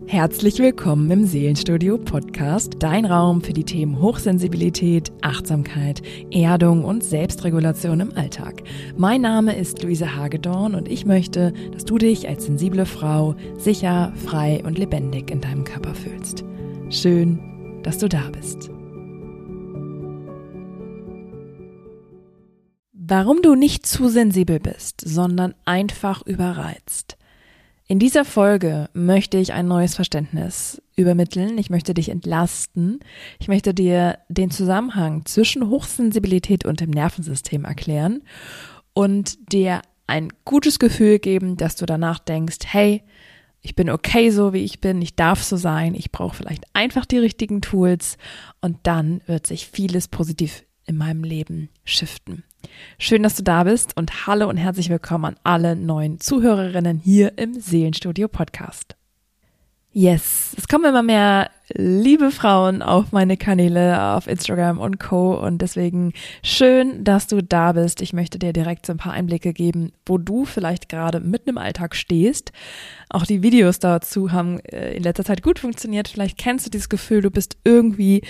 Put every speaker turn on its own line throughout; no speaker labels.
Herzlich willkommen im Seelenstudio Podcast, dein Raum für die Themen Hochsensibilität, Achtsamkeit, Erdung und Selbstregulation im Alltag. Mein Name ist Luise Hagedorn und ich möchte, dass du dich als sensible Frau sicher, frei und lebendig in deinem Körper fühlst. Schön, dass du da bist. Warum du nicht zu sensibel bist, sondern einfach überreizt. In dieser Folge möchte ich ein neues Verständnis übermitteln. Ich möchte dich entlasten. Ich möchte dir den Zusammenhang zwischen Hochsensibilität und dem Nervensystem erklären und dir ein gutes Gefühl geben, dass du danach denkst, hey, ich bin okay so, wie ich bin, ich darf so sein, ich brauche vielleicht einfach die richtigen Tools und dann wird sich vieles positiv in meinem Leben shiften. Schön, dass du da bist und hallo und herzlich willkommen an alle neuen Zuhörerinnen hier im Seelenstudio Podcast. Yes, es kommen immer mehr liebe Frauen auf meine Kanäle auf Instagram und Co. Und deswegen schön, dass du da bist. Ich möchte dir direkt so ein paar Einblicke geben, wo du vielleicht gerade mitten im Alltag stehst. Auch die Videos dazu haben in letzter Zeit gut funktioniert. Vielleicht kennst du dieses Gefühl, du bist irgendwie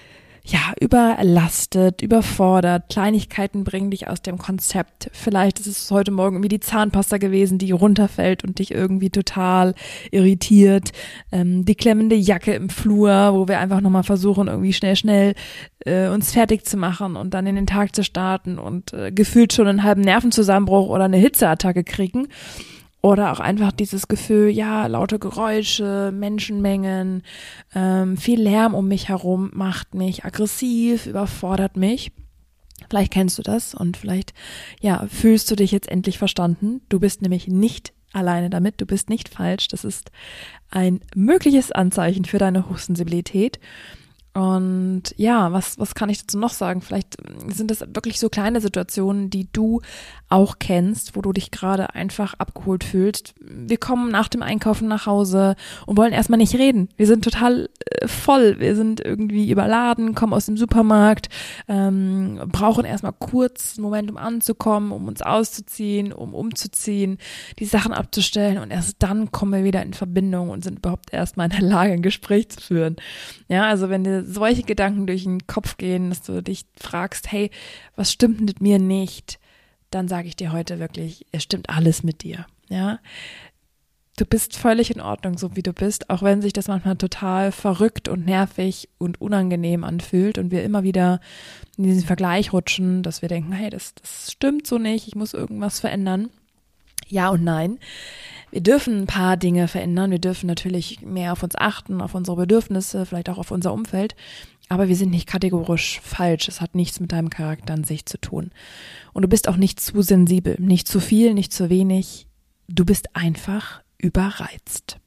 überlastet, überfordert, Kleinigkeiten bringen dich aus dem Konzept. Vielleicht ist es heute Morgen irgendwie die Zahnpasta gewesen, die runterfällt und dich irgendwie total irritiert. Die klemmende Jacke im Flur, wo wir einfach nochmal versuchen, irgendwie schnell uns fertig zu machen und dann in den Tag zu starten und gefühlt schon einen halben Nervenzusammenbruch oder eine Hitzeattacke kriegen. Oder auch einfach dieses Gefühl, laute Geräusche, Menschenmengen, viel Lärm um mich herum macht mich aggressiv, überfordert mich. Vielleicht kennst du das und vielleicht, fühlst du dich jetzt endlich verstanden. Du bist nämlich nicht alleine damit, du bist nicht falsch. Das ist ein mögliches Anzeichen für deine Hochsensibilität. Und was kann ich dazu noch sagen? Vielleicht sind das wirklich so kleine Situationen, die du auch kennst, wo du dich gerade einfach abgeholt fühlst. Wir kommen nach dem Einkaufen nach Hause und wollen erstmal nicht reden. Wir sind total voll, wir sind irgendwie überladen, kommen aus dem Supermarkt, brauchen erstmal kurz einen Moment, um anzukommen, um uns auszuziehen, um umzuziehen, die Sachen abzustellen und erst dann kommen wir wieder in Verbindung und sind überhaupt erstmal in der Lage, ein Gespräch zu führen. Ja, also wenn dir solche Gedanken durch den Kopf gehen, dass du dich fragst, hey, was stimmt mit mir nicht? Dann sage ich dir heute wirklich, es stimmt alles mit dir. Ja, du bist völlig in Ordnung, so wie du bist, auch wenn sich das manchmal total verrückt und nervig und unangenehm anfühlt und wir immer wieder in diesen Vergleich rutschen, dass wir denken, hey, das stimmt so nicht, ich muss irgendwas verändern. Ja und nein. Wir dürfen ein paar Dinge verändern. Wir dürfen natürlich mehr auf uns achten, auf unsere Bedürfnisse, vielleicht auch auf unser Umfeld. Aber wir sind nicht kategorisch falsch. Es hat nichts mit deinem Charakter an sich zu tun. Und du bist auch nicht zu sensibel, nicht zu viel, nicht zu wenig. Du bist einfach überreizt.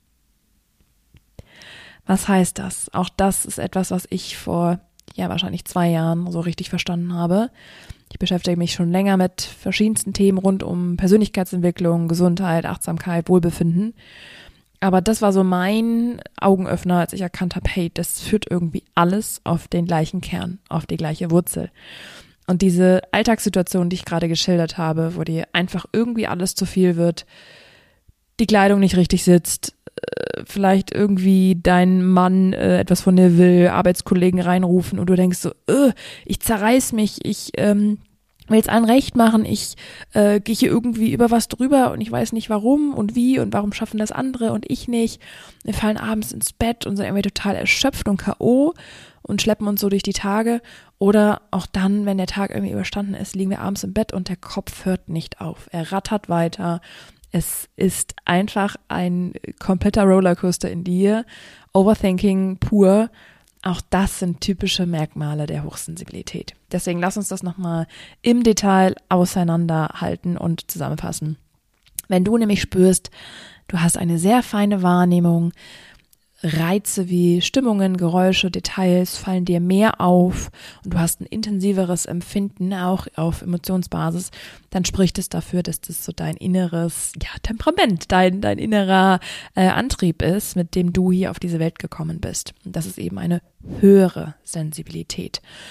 Was heißt das? Auch das ist etwas, was ich vor wahrscheinlich 2 Jahren so richtig verstanden habe. Ich beschäftige mich schon länger mit verschiedensten Themen rund um Persönlichkeitsentwicklung, Gesundheit, Achtsamkeit, Wohlbefinden. Aber das war so mein Augenöffner, als ich erkannt habe, hey, das führt irgendwie alles auf den gleichen Kern, auf die gleiche Wurzel. Und diese Alltagssituation, die ich gerade geschildert habe, wo dir einfach irgendwie alles zu viel wird, die Kleidung nicht richtig sitzt, vielleicht irgendwie dein Mann etwas von dir will, Arbeitskollegen reinrufen und du denkst so, ich zerreiß mich, ich will es allen recht machen, ich gehe hier irgendwie über was drüber und ich weiß nicht warum und wie und warum schaffen das andere und ich nicht. Wir fallen abends ins Bett und sind irgendwie total erschöpft und K.O. und schleppen uns so durch die Tage. Oder auch dann, wenn der Tag irgendwie überstanden ist, liegen wir abends im Bett und der Kopf hört nicht auf. Er rattert weiter. Es ist einfach ein kompletter Rollercoaster in dir. Overthinking pur. Auch das sind typische Merkmale der Hochsensibilität. Deswegen lass uns das nochmal im Detail auseinanderhalten und zusammenfassen. Wenn du nämlich spürst, du hast eine sehr feine Wahrnehmung, Reize wie Stimmungen, Geräusche, Details fallen dir mehr auf und du hast ein intensiveres Empfinden, auch auf Emotionsbasis, dann spricht es dafür, dass das so dein inneres Temperament, dein innerer Antrieb ist, mit dem du hier auf diese Welt gekommen bist. Und das ist eben eine höhere Sensibilität.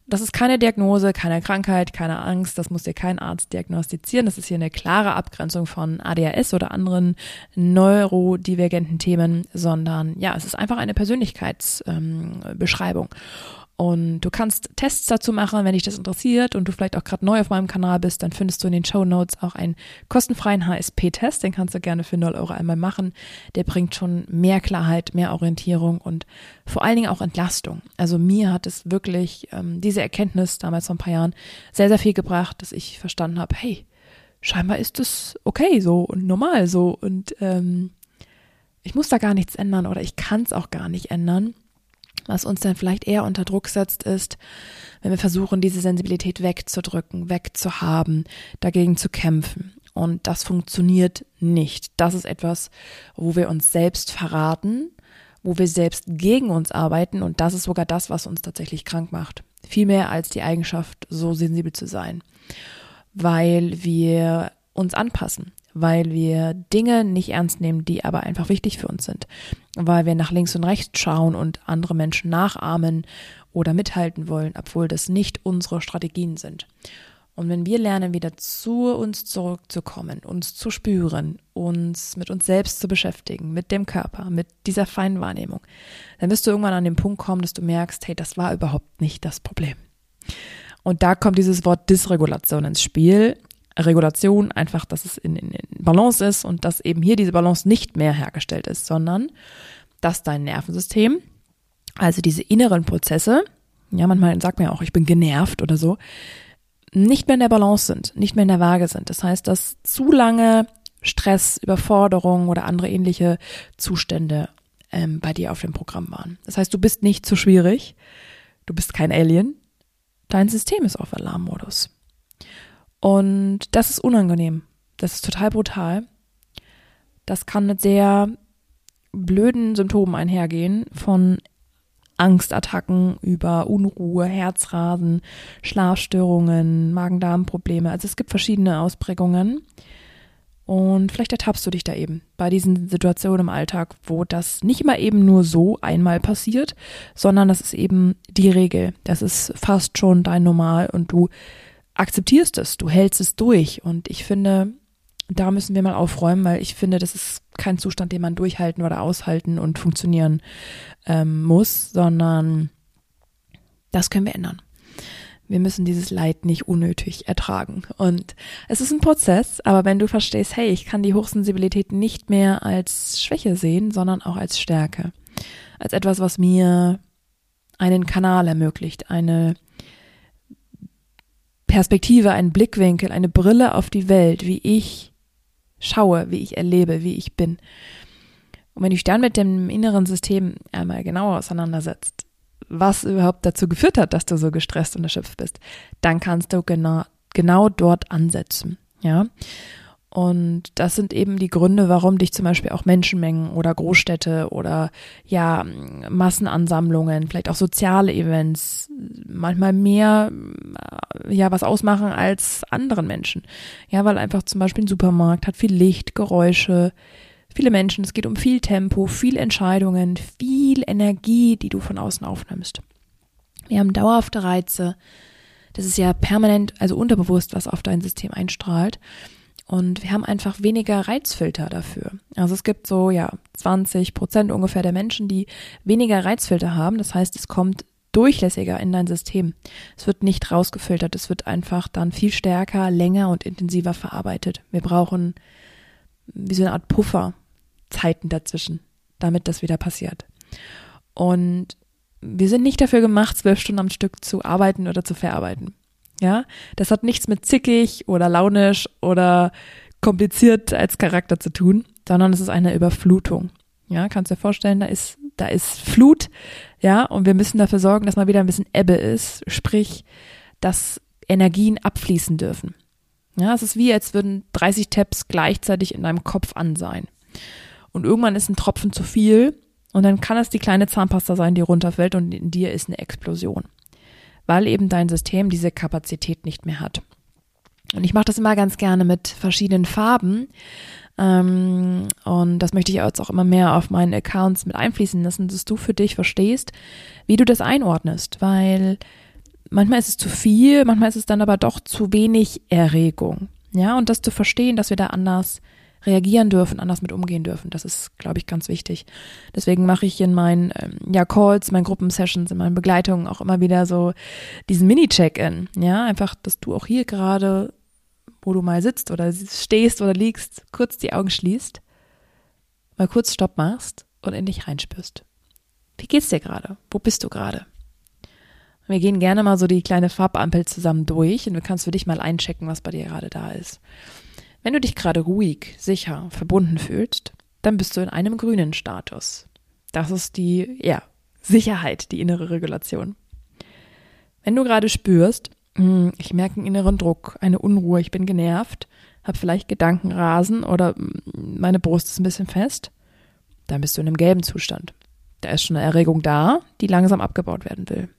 Das ist keine Diagnose, keine Krankheit, keine Angst, das muss dir kein Arzt diagnostizieren. Das ist hier eine klare Abgrenzung von ADHS oder anderen neurodivergenten Themen, sondern ja, es ist einfach eine Persönlichkeitsbeschreibung. Und du kannst Tests dazu machen, wenn dich das interessiert und du vielleicht auch gerade neu auf meinem Kanal bist, dann findest du in den Shownotes auch einen kostenfreien HSP-Test, den kannst du gerne für 0 € einmal machen. Der bringt schon mehr Klarheit, mehr Orientierung und vor allen Dingen auch Entlastung. Also mir hat es wirklich diese Erkenntnis damals vor ein paar Jahren sehr, sehr viel gebracht, dass ich verstanden habe, hey, scheinbar ist es okay so und normal so und ich muss da gar nichts ändern oder ich kann es auch gar nicht ändern. Was uns dann vielleicht eher unter Druck setzt, ist, wenn wir versuchen, diese Sensibilität wegzudrücken, wegzuhaben, dagegen zu kämpfen. Und das funktioniert nicht. Das ist etwas, wo wir uns selbst verraten, wo wir selbst gegen uns arbeiten. Und das ist sogar das, was uns tatsächlich krank macht. Viel mehr als die Eigenschaft, so sensibel zu sein. Weil wir uns anpassen. Weil wir Dinge nicht ernst nehmen, die aber einfach wichtig für uns sind. Weil wir nach links und rechts schauen und andere Menschen nachahmen oder mithalten wollen, obwohl das nicht unsere Strategien sind. Und wenn wir lernen, wieder zu uns zurückzukommen, uns zu spüren, uns mit uns selbst zu beschäftigen, mit dem Körper, mit dieser Feinwahrnehmung, dann wirst du irgendwann an den Punkt kommen, dass du merkst, hey, das war überhaupt nicht das Problem. Und da kommt dieses Wort Dysregulation ins Spiel. Regulation, einfach, dass es in Balance ist und dass eben hier diese Balance nicht mehr hergestellt ist, sondern dass dein Nervensystem, also diese inneren Prozesse, ja, manchmal sagt man ja auch, ich bin genervt oder so, nicht mehr in der Balance sind, nicht mehr in der Waage sind. Das heißt, dass zu lange Stress, Überforderung oder andere ähnliche Zustände bei dir auf dem Programm waren. Das heißt, du bist nicht zu schwierig, du bist kein Alien, dein System ist auf Alarmmodus. Und das ist unangenehm. Das ist total brutal. Das kann mit sehr blöden Symptomen einhergehen, von Angstattacken über Unruhe, Herzrasen, Schlafstörungen, Magen-Darm-Probleme. Also es gibt verschiedene Ausprägungen. Und vielleicht ertappst du dich da eben bei diesen Situationen im Alltag, wo das nicht immer eben nur so einmal passiert, sondern das ist eben die Regel. Das ist fast schon dein Normal und du akzeptierst es, du hältst es durch und ich finde, da müssen wir mal aufräumen, weil ich finde, das ist kein Zustand, den man durchhalten oder aushalten und funktionieren muss, sondern das können wir ändern. Wir müssen dieses Leid nicht unnötig ertragen und es ist ein Prozess, aber wenn du verstehst, hey, ich kann die Hochsensibilität nicht mehr als Schwäche sehen, sondern auch als Stärke, als etwas, was mir einen Kanal ermöglicht, eine Perspektive, einen Blickwinkel, eine Brille auf die Welt, wie ich schaue, wie ich erlebe, wie ich bin. Und wenn du dich dann mit dem inneren System einmal genauer auseinandersetzt, was überhaupt dazu geführt hat, dass du so gestresst und erschöpft bist, dann kannst du genau dort ansetzen, ja. Und das sind eben die Gründe, warum dich zum Beispiel auch Menschenmengen oder Großstädte oder ja Massenansammlungen, vielleicht auch soziale Events manchmal mehr ja was ausmachen als anderen Menschen. Ja, weil einfach zum Beispiel ein Supermarkt hat viel Licht, Geräusche, viele Menschen, es geht um viel Tempo, viel Entscheidungen, viel Energie, die du von außen aufnimmst. Wir haben dauerhafte Reize. Das ist ja permanent, also unterbewusst, was auf dein System einstrahlt. Und wir haben einfach weniger Reizfilter dafür. Also es gibt so 20% ungefähr der Menschen, die weniger Reizfilter haben. Das heißt, es kommt durchlässiger in dein System. Es wird nicht rausgefiltert. Es wird einfach dann viel stärker, länger und intensiver verarbeitet. Wir brauchen wie so eine Art Pufferzeiten dazwischen, damit das wieder passiert. Und wir sind nicht dafür gemacht, 12 Stunden am Stück zu arbeiten oder zu verarbeiten. Ja, das hat nichts mit zickig oder launisch oder kompliziert als Charakter zu tun, sondern es ist eine Überflutung. Ja, kannst dir vorstellen, da ist Flut, ja, und wir müssen dafür sorgen, dass mal wieder ein bisschen Ebbe ist, sprich, dass Energien abfließen dürfen. Ja, es ist wie, als würden 30 Tabs gleichzeitig in deinem Kopf an sein. Und irgendwann ist ein Tropfen zu viel und dann kann es die kleine Zahnpasta sein, die runterfällt und in dir ist eine Explosion. Weil eben dein System diese Kapazität nicht mehr hat. Und ich mache das immer ganz gerne mit verschiedenen Farben und das möchte ich jetzt auch immer mehr auf meinen Accounts mit einfließen lassen, dass du für dich verstehst, wie du das einordnest, weil manchmal ist es zu viel, manchmal ist es dann aber doch zu wenig Erregung. Ja, und das zu verstehen, dass wir da anders reagieren dürfen, anders mit umgehen dürfen, das ist, glaube ich, ganz wichtig. Deswegen mache ich in meinen Calls, meinen Gruppensessions, in meinen Begleitungen auch immer wieder so diesen Mini-Check-In. Ja, einfach, dass du auch hier gerade, wo du mal sitzt oder stehst oder liegst, kurz die Augen schließt, mal kurz Stopp machst und in dich reinspürst. Wie geht's dir gerade? Wo bist du gerade? Wir gehen gerne mal so die kleine Farbampel zusammen durch und du kannst für dich mal einchecken, was bei dir gerade da ist. Wenn du dich gerade ruhig, sicher, verbunden fühlst, dann bist du in einem grünen Status. Das ist die, Sicherheit, die innere Regulation. Wenn du gerade spürst, ich merke einen inneren Druck, eine Unruhe, ich bin genervt, habe vielleicht Gedankenrasen oder meine Brust ist ein bisschen fest, dann bist du in einem gelben Zustand. Da ist schon eine Erregung da, die langsam abgebaut werden will.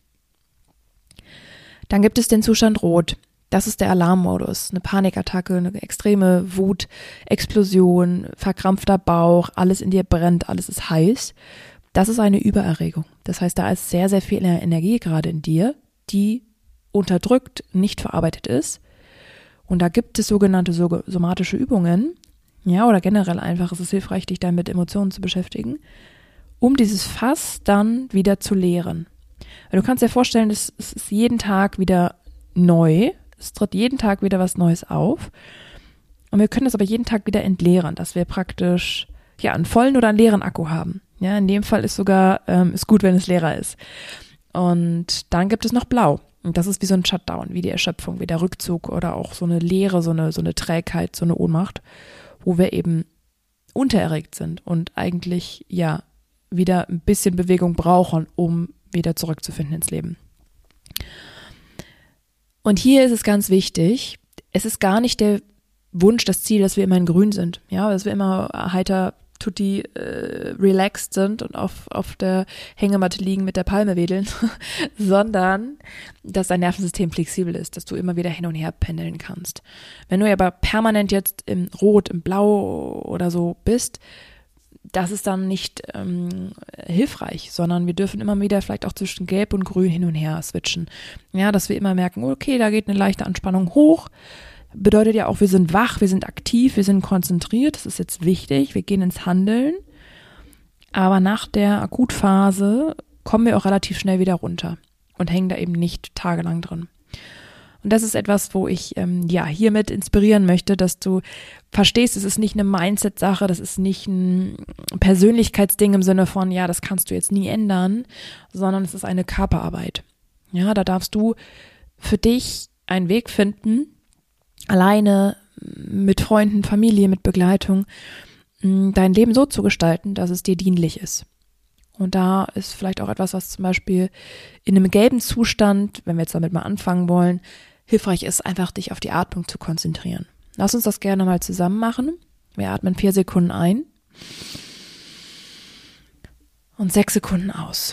Dann gibt es den Zustand Rot. Das ist der Alarmmodus, eine Panikattacke, eine extreme Wut, Explosion, verkrampfter Bauch, alles in dir brennt, alles ist heiß. Das ist eine Übererregung. Das heißt, da ist sehr, sehr viel Energie gerade in dir, die unterdrückt, nicht verarbeitet ist. Und da gibt es sogenannte somatische Übungen, oder generell einfach ist es hilfreich, dich dann mit Emotionen zu beschäftigen, um dieses Fass dann wieder zu leeren. Weil du kannst dir vorstellen, es ist jeden Tag wieder neu, es tritt jeden Tag wieder was Neues auf und wir können das aber jeden Tag wieder entleeren, dass wir praktisch einen vollen oder einen leeren Akku haben. Ja, in dem Fall ist sogar ist gut, wenn es leerer ist. Und dann gibt es noch Blau. Und das ist wie so ein Shutdown, wie die Erschöpfung, wie der Rückzug oder auch so eine Leere, so eine Trägheit, so eine Ohnmacht, wo wir eben untererregt sind und eigentlich wieder ein bisschen Bewegung brauchen, um wieder zurückzufinden ins Leben. Und hier ist es ganz wichtig, es ist gar nicht der Wunsch, das Ziel, dass wir immer in Grün sind, dass wir immer heiter tutti relaxed sind und auf der Hängematte liegen mit der Palme wedeln, sondern dass dein Nervensystem flexibel ist, dass du immer wieder hin und her pendeln kannst. Wenn du aber permanent jetzt im Rot, im Blau oder so bist, das ist dann nicht hilfreich, sondern wir dürfen immer wieder vielleicht auch zwischen Gelb und Grün hin und her switchen. Ja, dass wir immer merken, okay, da geht eine leichte Anspannung hoch. Bedeutet ja auch, wir sind wach, wir sind aktiv, wir sind konzentriert. Das ist jetzt wichtig, wir gehen ins Handeln. Aber nach der Akutphase kommen wir auch relativ schnell wieder runter und hängen da eben nicht tagelang drin. Und das ist etwas, wo ich hiermit inspirieren möchte, dass du verstehst, es ist nicht eine Mindset-Sache, das ist nicht ein Persönlichkeitsding im Sinne von, das kannst du jetzt nie ändern, sondern es ist eine Körperarbeit. Ja, da darfst du für dich einen Weg finden, alleine, mit Freunden, Familie, mit Begleitung, dein Leben so zu gestalten, dass es dir dienlich ist. Und da ist vielleicht auch etwas, was zum Beispiel in einem gelben Zustand, wenn wir jetzt damit mal anfangen wollen, hilfreich ist, einfach dich auf die Atmung zu konzentrieren. Lass uns das gerne mal zusammen machen. Wir atmen 4 Sekunden ein und 6 Sekunden aus.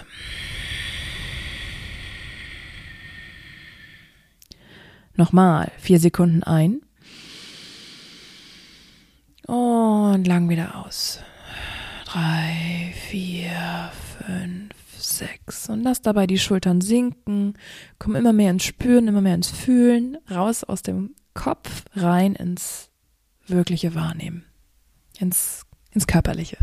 Nochmal 4 Sekunden ein und lang wieder aus. 3, 4, 5, 6 und lass dabei die Schultern sinken, komm immer mehr ins Spüren, immer mehr ins Fühlen, raus aus dem Kopf, rein ins wirkliche Wahrnehmen, ins Körperliche.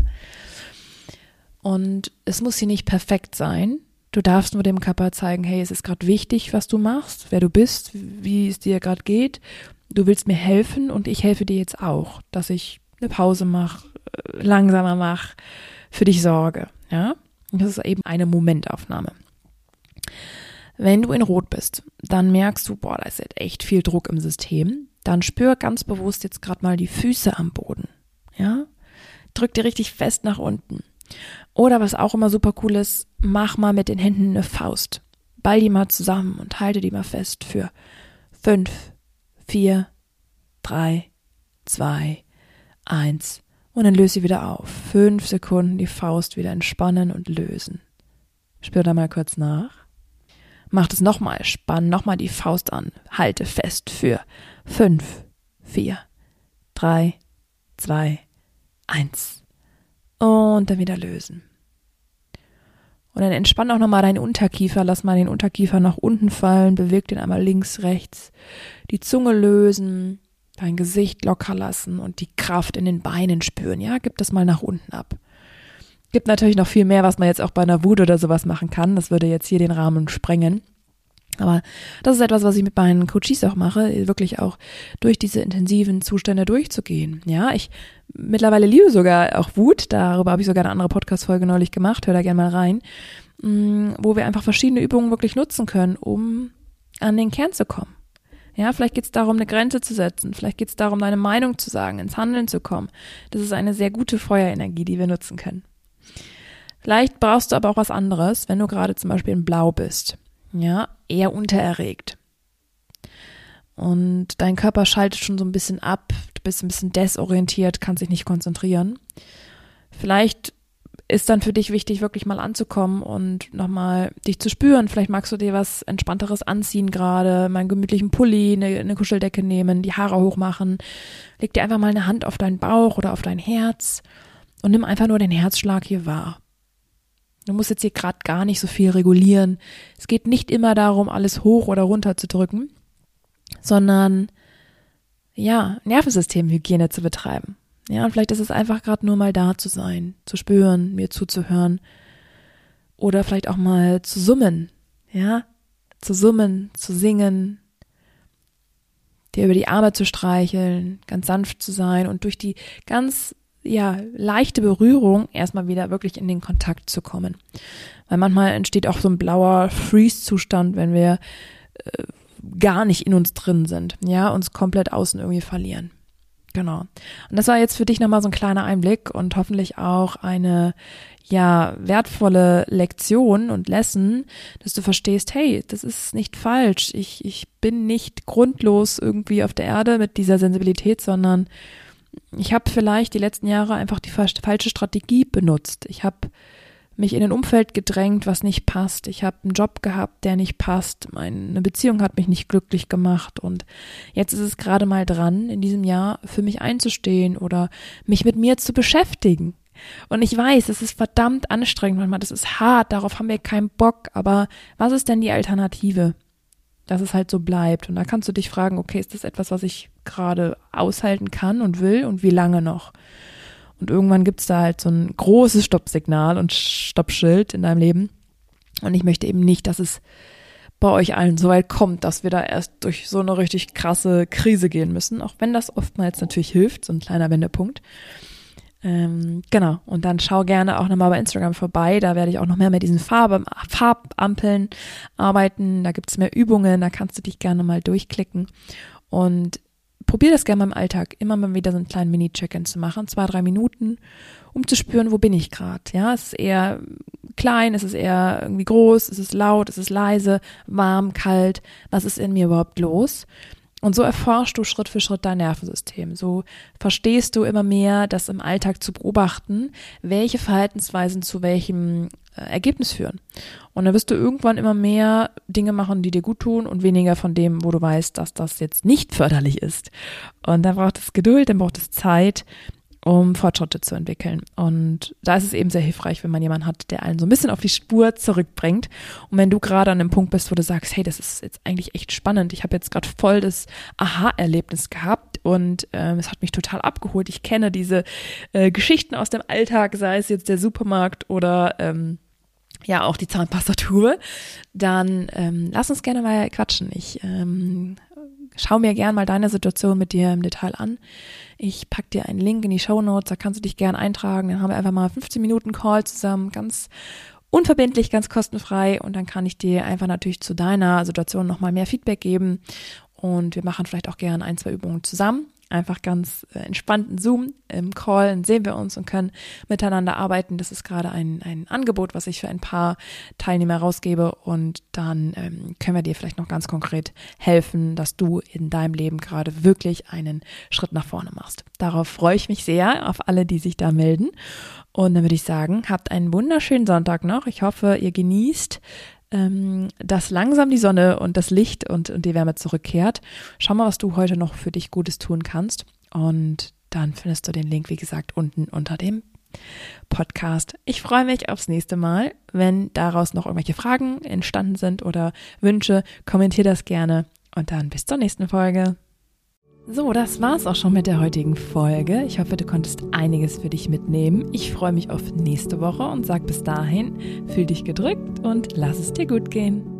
Und es muss hier nicht perfekt sein, du darfst nur dem Körper zeigen, hey, es ist gerade wichtig, was du machst, wer du bist, wie es dir gerade geht, du willst mir helfen und ich helfe dir jetzt auch, dass ich eine Pause mache, langsamer mache, für dich sorge, ja. Und das ist eben eine Momentaufnahme. Wenn du in Rot bist, dann merkst du, da ist jetzt echt viel Druck im System. Dann spür ganz bewusst jetzt gerade mal die Füße am Boden, ja. Drück dir richtig fest nach unten. Oder was auch immer super cool ist, mach mal mit den Händen eine Faust. Ball die mal zusammen und halte die mal fest für 5, 4, 3, 2, 1 und dann löse sie wieder auf. 5 Sekunden die Faust wieder entspannen und lösen. Spür da mal kurz nach. Mach das nochmal, spann nochmal die Faust an. Halte fest für 5, 4, 3, 2, 1 und dann wieder lösen. Und dann entspann auch nochmal deinen Unterkiefer, lass mal den Unterkiefer nach unten fallen, beweg den einmal links, rechts, die Zunge lösen, dein Gesicht locker lassen und die Kraft in den Beinen spüren, ja, gib das mal nach unten ab. Gibt natürlich noch viel mehr, was man jetzt auch bei einer Wut oder sowas machen kann, das würde jetzt hier den Rahmen sprengen. Aber das ist etwas, was ich mit meinen Coaches auch mache, wirklich auch durch diese intensiven Zustände durchzugehen. Ja, ich mittlerweile liebe sogar auch Wut, darüber habe ich sogar eine andere Podcast-Folge neulich gemacht, hör da gerne mal rein, wo wir einfach verschiedene Übungen wirklich nutzen können, um an den Kern zu kommen. Ja, vielleicht geht es darum, eine Grenze zu setzen, vielleicht geht es darum, deine Meinung zu sagen, ins Handeln zu kommen. Das ist eine sehr gute Feuerenergie, die wir nutzen können. Vielleicht brauchst du aber auch was anderes, wenn du gerade zum Beispiel in Blau bist. Ja, eher untererregt. Und dein Körper schaltet schon so ein bisschen ab, du bist ein bisschen desorientiert, kannst dich nicht konzentrieren. Vielleicht ist dann für dich wichtig, wirklich mal anzukommen und nochmal dich zu spüren. Vielleicht magst du dir was Entspannteres anziehen gerade, mal einen gemütlichen Pulli, eine Kuscheldecke nehmen, die Haare hochmachen. Leg dir einfach mal eine Hand auf deinen Bauch oder auf dein Herz und nimm einfach nur den Herzschlag hier wahr. Du musst jetzt hier gerade gar nicht so viel regulieren. Es geht nicht immer darum, alles hoch oder runter zu drücken, sondern ja, Nervensystemhygiene zu betreiben. Ja, und vielleicht ist es einfach gerade nur mal da zu sein, zu spüren, mir zuzuhören oder vielleicht auch mal zu summen, ja, zu summen, zu singen, dir über die Arme zu streicheln, ganz sanft zu sein und durch die ganz leichte Berührung erstmal wieder wirklich in den Kontakt zu kommen. Weil manchmal entsteht auch so ein blauer Freeze-Zustand, wenn wir gar nicht in uns drin sind, ja, uns komplett außen irgendwie verlieren. Genau. Und das war jetzt für dich nochmal so ein kleiner Einblick und hoffentlich auch eine, wertvolle Lektion und Lesson, dass du verstehst, hey, das ist nicht falsch. Ich bin nicht grundlos irgendwie auf der Erde mit dieser Sensibilität, sondern ich habe vielleicht die letzten Jahre einfach die falsche Strategie benutzt. Ich habe mich in ein Umfeld gedrängt, was nicht passt. Ich habe einen Job gehabt, der nicht passt. Eine Beziehung hat mich nicht glücklich gemacht. Und jetzt ist es gerade mal dran, in diesem Jahr für mich einzustehen oder mich mit mir zu beschäftigen. Und ich weiß, es ist verdammt anstrengend manchmal. Das ist hart, darauf haben wir keinen Bock. Aber was ist denn die Alternative? Dass es halt so bleibt. Und da kannst du dich fragen, okay, ist das etwas, was ich gerade aushalten kann und will und wie lange noch? Und irgendwann gibt's da halt so ein großes Stoppsignal und Stoppschild in deinem Leben. Und ich möchte eben nicht, dass es bei euch allen so weit kommt, dass wir da erst durch so eine richtig krasse Krise gehen müssen, auch wenn das oftmals natürlich hilft, so ein kleiner Wendepunkt. Genau, und dann schau gerne auch nochmal bei Instagram vorbei, da werde ich auch noch mehr mit diesen Farbampeln arbeiten, da gibt's mehr Übungen, da kannst du dich gerne mal durchklicken und probier das gerne mal im Alltag, immer mal wieder so einen kleinen Mini-Check-in zu machen, 2-3 Minuten, um zu spüren, wo bin ich gerade, ja, es ist eher klein, es ist eher irgendwie groß, es ist laut, es ist leise, warm, kalt, was ist in mir überhaupt los? Und so erforschst du Schritt für Schritt dein Nervensystem. So verstehst du immer mehr, das im Alltag zu beobachten, welche Verhaltensweisen zu welchem Ergebnis führen. Und dann wirst du irgendwann immer mehr Dinge machen, die dir gut tun und weniger von dem, wo du weißt, dass das jetzt nicht förderlich ist. Und dann braucht es Geduld, dann braucht es Zeit, um Fortschritte zu entwickeln. Und da ist es eben sehr hilfreich, wenn man jemanden hat, der einen so ein bisschen auf die Spur zurückbringt. Und wenn du gerade an dem Punkt bist, wo du sagst, hey, das ist jetzt eigentlich echt spannend. Ich habe jetzt gerade voll das Aha-Erlebnis gehabt und es hat mich total abgeholt. Ich kenne diese Geschichten aus dem Alltag, sei es jetzt der Supermarkt oder auch die Zahnpastatube. Dann lass uns gerne mal quatschen. Ich schau mir gern mal deine Situation mit dir im Detail an. Ich pack dir einen Link in die Shownotes, da kannst du dich gern eintragen. Dann haben wir einfach mal 15 Minuten Call zusammen, ganz unverbindlich, ganz kostenfrei. Und dann kann ich dir einfach natürlich zu deiner Situation nochmal mehr Feedback geben. Und wir machen vielleicht auch gern 1-2 Übungen zusammen. Einfach ganz entspannten Zoom im Call, dann sehen wir uns und können miteinander arbeiten. Das ist gerade ein Angebot, was ich für ein paar Teilnehmer rausgebe und dann können wir dir vielleicht noch ganz konkret helfen, dass du in deinem Leben gerade wirklich einen Schritt nach vorne machst. Darauf freue ich mich sehr, auf alle, die sich da melden. Und dann würde ich sagen, habt einen wunderschönen Sonntag noch. Ich hoffe, ihr genießt dass langsam die Sonne und das Licht und die Wärme zurückkehrt. Schau mal, was du heute noch für dich Gutes tun kannst. Und dann findest du den Link, wie gesagt, unten unter dem Podcast. Ich freue mich aufs nächste Mal. Wenn daraus noch irgendwelche Fragen entstanden sind oder Wünsche, kommentier das gerne und dann bis zur nächsten Folge. So, das war's auch schon mit der heutigen Folge. Ich hoffe, du konntest einiges für dich mitnehmen. Ich freue mich auf nächste Woche und sag bis dahin, fühl dich gedrückt und lass es dir gut gehen.